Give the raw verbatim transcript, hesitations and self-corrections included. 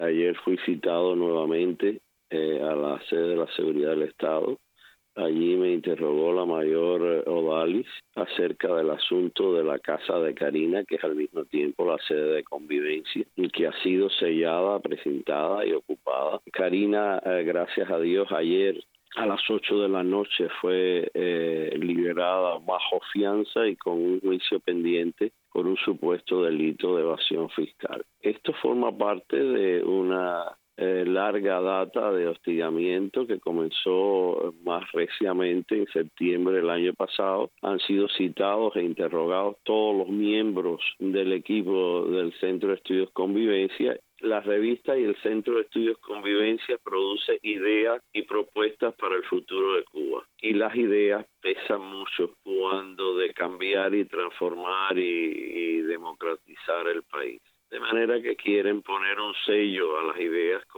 Ayer fui citado nuevamente eh, a la sede de la Seguridad del Estado. Allí me interrogó la mayor Odalis acerca del asunto de la casa de Karina, que es al mismo tiempo la sede de convivencia y que ha sido sellada, presentada y ocupada. Karina, eh, gracias a Dios, ayer a las ocho de la noche fue eh, liberada bajo fianza y con un juicio pendiente por un supuesto delito de evasión fiscal. Esto forma parte de una Eh, larga data de hostigamiento que comenzó más reciamente en septiembre del año pasado. Han sido citados e interrogados todos los miembros del equipo del Centro de Estudios Convivencia. La revista y el Centro de Estudios Convivencia produce ideas y propuestas para el futuro de Cuba. Y las ideas pesan mucho cuando de cambiar y transformar y, y democratizar el país. De manera que quieren poner un sello a las ideas